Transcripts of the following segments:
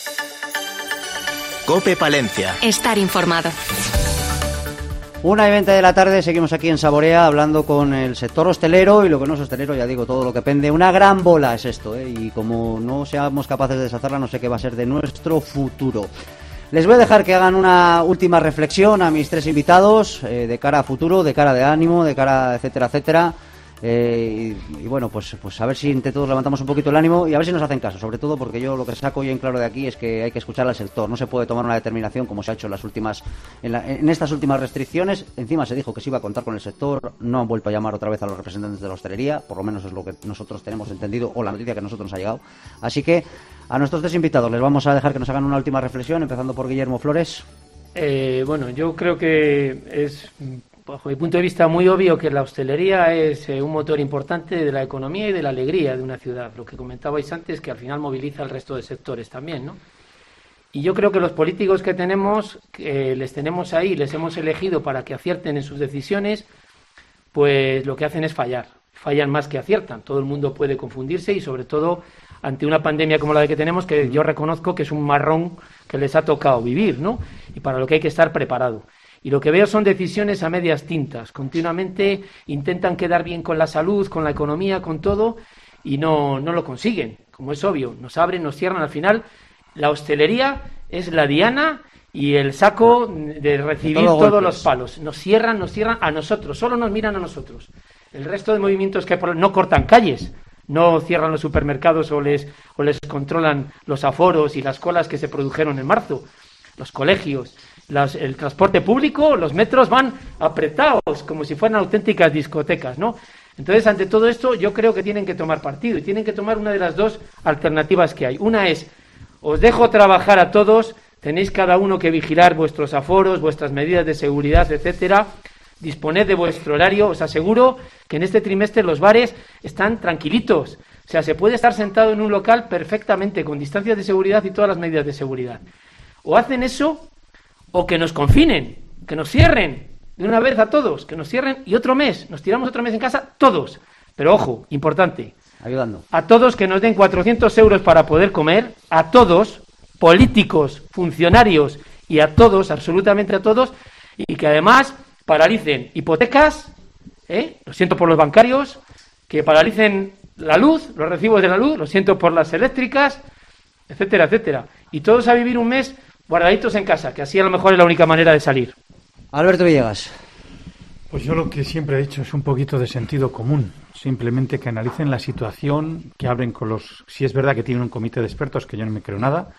COPE Palencia. Estar informado. 1:20 de la tarde, seguimos aquí en Saborea hablando con el sector hostelero y lo que no es hostelero, ya digo, todo lo que pende. Una gran bola es esto, y como no seamos capaces de deshacerla, no sé qué va a ser de nuestro futuro. Les voy a dejar que hagan una última reflexión a mis tres invitados, de cara a futuro, de cara de ánimo, de cara etcétera, etcétera. Y bueno, pues a ver si entre todos levantamos un poquito el ánimo y a ver si nos hacen caso, sobre todo porque yo lo que saco hoy en claro de aquí es que hay que escuchar al sector. No se puede tomar una determinación como se ha hecho en estas últimas restricciones. Encima se dijo que se iba a contar con el sector, no han vuelto a llamar otra vez a los representantes de la hostelería, por lo menos es lo que nosotros tenemos entendido o la noticia que a nosotros nos ha llegado. Así que a nuestros tres invitados les vamos a dejar que nos hagan una última reflexión, empezando por Guillermo Flores. Bueno, yo creo que es, bajo mi punto de vista, muy obvio que la hostelería es un motor importante de la economía y de la alegría de una ciudad. Lo que comentabais antes, que al final moviliza al resto de sectores también, ¿no? Y yo creo que los políticos que tenemos, les tenemos ahí, les hemos elegido para que acierten en sus decisiones, pues lo que hacen es fallar. Fallan más que aciertan. Todo el mundo puede confundirse y sobre todo ante una pandemia como la que tenemos, que yo reconozco que es un marrón que les ha tocado vivir, ¿no? Y para lo que hay que estar preparado. Y lo que veo son decisiones a medias tintas. Continuamente intentan quedar bien con la salud, con la economía, con todo, y no lo consiguen. Como es obvio, nos abren, nos cierran. Al final, la hostelería es la diana y el saco de recibir todos los palos. Nos cierran a nosotros, solo nos miran a nosotros. El resto de movimientos que no cortan calles, no cierran los supermercados o les controlan los aforos y las colas que se produjeron en marzo. Los colegios, el transporte público, los metros van apretados como si fueran auténticas discotecas, ¿no? Entonces, ante todo esto, yo creo que tienen que tomar partido y tienen que tomar una de las dos alternativas que hay. Una es, os dejo trabajar a todos, tenéis cada uno que vigilar vuestros aforos, vuestras medidas de seguridad, etcétera. Disponed de vuestro horario, os aseguro que en este trimestre los bares están tranquilitos. O sea, se puede estar sentado en un local perfectamente, con distancias de seguridad y todas las medidas de seguridad. O hacen eso, o que nos confinen, que nos cierren de una vez a todos, que nos cierren y otro mes, nos tiramos otro mes en casa todos. Pero ojo, importante, ayudando a todos que nos den 400 euros para poder comer, a todos, políticos, funcionarios y a todos, absolutamente a todos, y que además paralicen hipotecas, lo siento por los bancarios, que paralicen la luz, los recibos de la luz, lo siento por las eléctricas, etcétera, etcétera. Y todos a vivir un mes guardaditos en casa, que así a lo mejor es la única manera de salir. Alberto Villegas. Pues yo lo que siempre he dicho es un poquito de sentido común. Simplemente que analicen la situación, que hablen con los... Si es verdad que tienen un comité de expertos, que yo no me creo nada,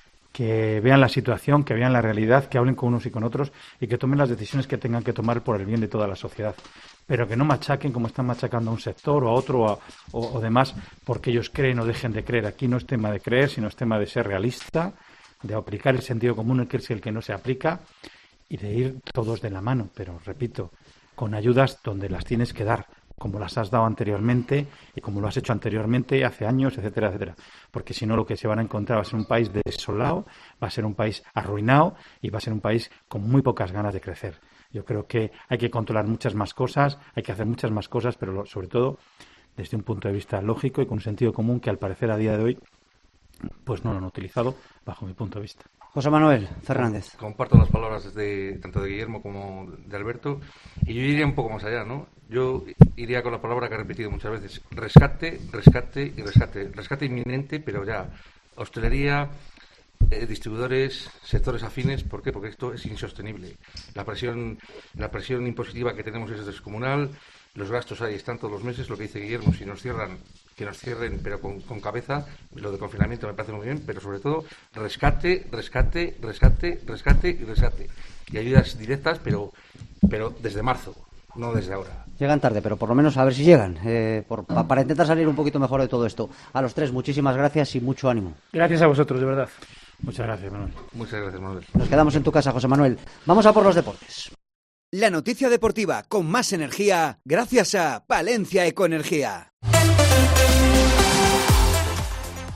que vean la situación, que vean la realidad, que hablen con unos y con otros y que tomen las decisiones que tengan que tomar por el bien de toda la sociedad. Pero que no machaquen como están machacando a un sector o a otro o demás porque ellos creen o dejen de creer. Aquí no es tema de creer, sino es tema de ser realista, de aplicar el sentido común, que es el que no se aplica, y de ir todos de la mano. Pero, repito, con ayudas donde las tienes que dar, como las has dado anteriormente y como lo has hecho anteriormente, hace años, etcétera, etcétera. Porque si no, lo que se van a encontrar va a ser un país desolado, va a ser un país arruinado y va a ser un país con muy pocas ganas de crecer. Yo creo que hay que controlar muchas más cosas, hay que hacer muchas más cosas, pero sobre todo desde un punto de vista lógico y con un sentido común que al parecer a día de hoy pues no lo han utilizado bajo mi punto de vista. José Manuel Fernández. Comparto las palabras tanto de Guillermo como de Alberto, y yo iría un poco más allá, ¿no? Yo iría con la palabra que he repetido muchas veces: rescate, rescate y rescate. Rescate inminente, pero ya. Hostelería, distribuidores, sectores afines. ¿Por qué? Porque esto es insostenible. La presión impositiva que tenemos es descomunal. Los gastos ahí están todos los meses. Lo que dice Guillermo, si nos cierran, que nos cierren, pero con cabeza. Lo de confinamiento me parece muy bien, pero sobre todo rescate, rescate, rescate, rescate y rescate. Y ayudas directas, pero desde marzo, no desde ahora. Llegan tarde, pero por lo menos a ver si llegan, para intentar salir un poquito mejor de todo esto. A los tres, muchísimas gracias y mucho ánimo. Gracias a vosotros, de verdad. Muchas gracias, Manuel. Muchas gracias, Manuel. Nos quedamos en tu casa, José Manuel. Vamos a por los deportes. La noticia deportiva con más energía gracias a Palencia Ecoenergía.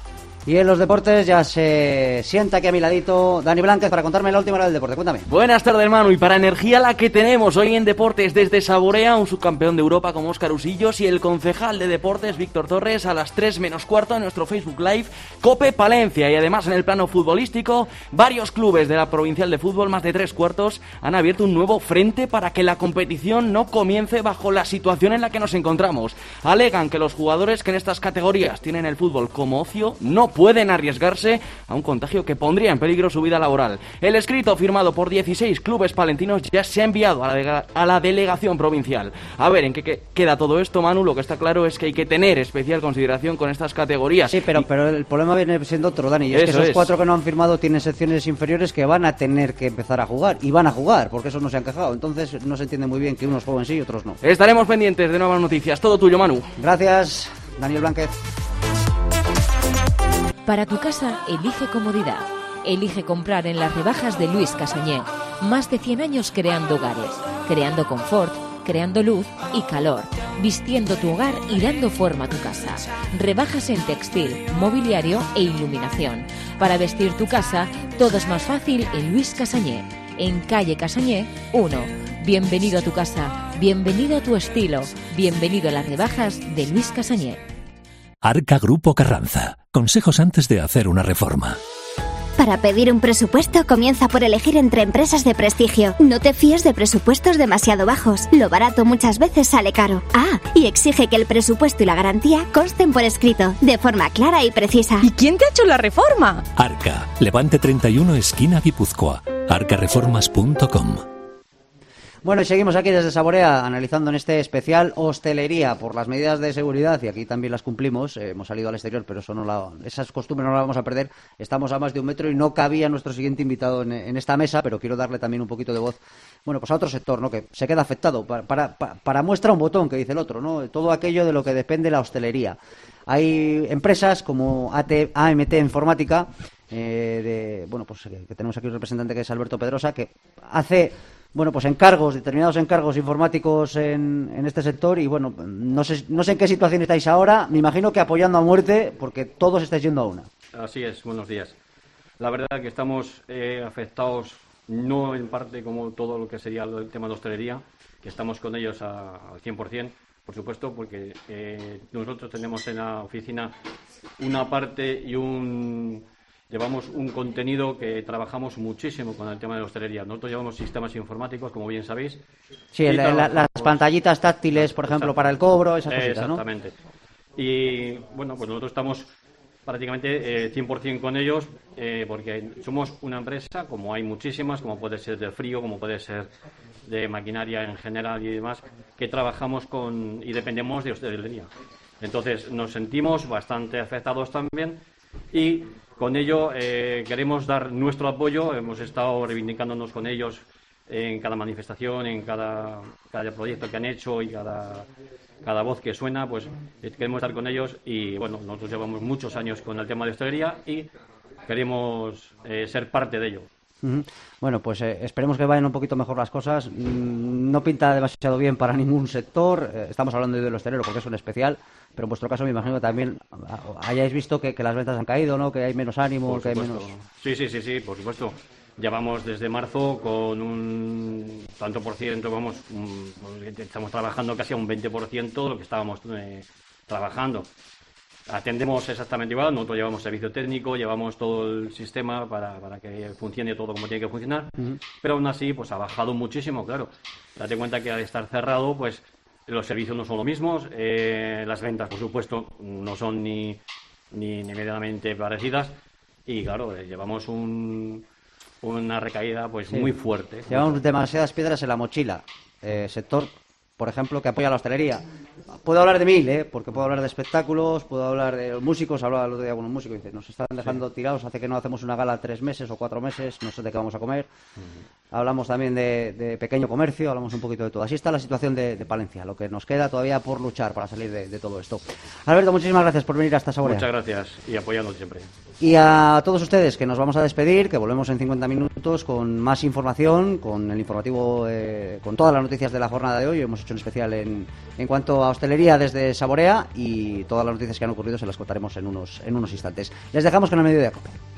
Y en los deportes ya se sienta aquí a mi ladito Dani Blánquez para contarme la última hora del deporte. Cuéntame. Buenas tardes, Manu. Y para energía la que tenemos hoy en deportes desde Saborea, un subcampeón de Europa como Óscar Usillos y el concejal de deportes Víctor Torres a las 3 menos cuarto en nuestro Facebook Live Cope Palencia. Y además en el plano futbolístico, varios clubes de la provincial de fútbol, más de 3 cuartos, han abierto un nuevo frente para que la competición no comience bajo la situación en la que nos encontramos. Alegan que los jugadores que en estas categorías tienen el fútbol como ocio no pueden arriesgarse a un contagio que pondría en peligro su vida laboral. El escrito firmado por 16 clubes palentinos ya se ha enviado a la delegación provincial. A ver en qué queda todo esto, Manu. Lo que está claro es que hay que tener especial consideración con estas categorías. Sí, pero el problema viene siendo otro, Dani, y es que esos 4 que no han firmado tienen secciones inferiores que van a tener que empezar a jugar, y van a jugar, porque esos no se han quejado. Entonces no se entiende muy bien que unos jueguen sí y otros no. Estaremos pendientes de nuevas noticias. Todo tuyo, Manu. Gracias, Daniel Blánquez. Para tu casa, elige comodidad. Elige comprar en las rebajas de Luis Casañé. Más de 100 años creando hogares, creando confort, creando luz y calor, vistiendo tu hogar y dando forma a tu casa. Rebajas en textil, mobiliario e iluminación. Para vestir tu casa, todo es más fácil en Luis Casañé. En calle Casañé 1. Bienvenido a tu casa, bienvenido a tu estilo, bienvenido a las rebajas de Luis Casañé. Arca Grupo Carranza. Consejos antes de hacer una reforma. Para pedir un presupuesto, comienza por elegir entre empresas de prestigio. No te fíes de presupuestos demasiado bajos. Lo barato muchas veces sale caro. Ah, y exige que el presupuesto y la garantía consten por escrito, de forma clara y precisa. ¿Y quién te ha hecho la reforma? Arca. Levante 31, esquina Guipúzcoa. arcareformas.com. Bueno, y seguimos aquí desde Saborea analizando en este especial hostelería por las medidas de seguridad, y aquí también las cumplimos. Hemos salido al exterior, pero eso esas costumbres no las vamos a perder. Estamos a más de 1 metro y no cabía nuestro siguiente invitado en esta mesa, pero quiero darle también un poquito de voz, bueno, pues a otro sector, ¿no?, que se queda afectado. Para muestra un botón, que dice el otro, ¿no? Todo aquello de lo que depende la hostelería. Hay empresas como AMT Informática, que tenemos aquí un representante que es Alberto Pedrosa, que hace determinados encargos informáticos en este sector, y bueno, no sé en qué situación estáis ahora. Me imagino que apoyando a muerte, porque todos estáis yendo a una. Así es, buenos días. La verdad que estamos afectados, no en parte como todo lo que sería el tema de hostelería, que estamos con ellos al 100%, por supuesto, porque nosotros tenemos en la oficina una parte y llevamos un contenido que trabajamos muchísimo con el tema de la hostelería. Nosotros llevamos sistemas informáticos, como bien sabéis. Sí, las pantallitas táctiles, por ejemplo, para el cobro, esas cositas, ¿no? Exactamente. Y bueno, pues nosotros estamos prácticamente 100% con ellos, porque somos una empresa, como hay muchísimas, como puede ser del frío, como puede ser de maquinaria en general y demás, que trabajamos y dependemos de hostelería. Entonces nos sentimos bastante afectados también, y con ello queremos dar nuestro apoyo. Hemos estado reivindicándonos con ellos en cada manifestación, en cada proyecto que han hecho, y cada voz que suena, pues queremos estar con ellos. Y bueno, nosotros llevamos muchos años con el tema de hostelería y queremos ser parte de ello. Bueno, pues esperemos que vayan un poquito mejor las cosas. No pinta demasiado bien para ningún sector. Estamos hablando del hostelero porque es un especial, pero en vuestro caso me imagino que también hayáis visto que las ventas han caído, ¿no? Que hay menos ánimo, que hay menos... Sí, por supuesto. Llevamos desde marzo con un tanto por ciento, estamos trabajando casi a un 20% de lo que estábamos trabajando. Atendemos exactamente igual, nosotros llevamos servicio técnico, llevamos todo el sistema para que funcione todo como tiene que funcionar, pero aún así pues ha bajado muchísimo, claro. Date cuenta que al estar cerrado, pues los servicios no son los mismos, las ventas, por supuesto, no son ni medianamente parecidas, y claro, llevamos una recaída pues muy fuerte. Llevamos demasiadas piedras en la mochila. Sector, por ejemplo, que apoya la hostelería. Puedo hablar de 1000, porque puedo hablar de espectáculos, puedo hablar de músicos. Hablaba el otro día con un músico y dice, nos están dejando tirados, hace que no hacemos una gala 3 meses o 4 meses, no sé de qué vamos a comer. hablamos también de pequeño comercio, hablamos un poquito de todo. Así está la situación de Palencia, lo que nos queda todavía por luchar para salir de todo esto. Alberto, muchísimas gracias por venir hasta Saborea. Muchas gracias y apoyándonos siempre. Y a todos ustedes, que nos vamos a despedir, que volvemos en 50 minutos con más información, con el informativo, con todas las noticias de la jornada de hoy. Hemos hecho un especial en cuanto a hostelería desde Saborea, y todas las noticias que han ocurrido se las contaremos en unos instantes. Les dejamos con el Mediodía Cope.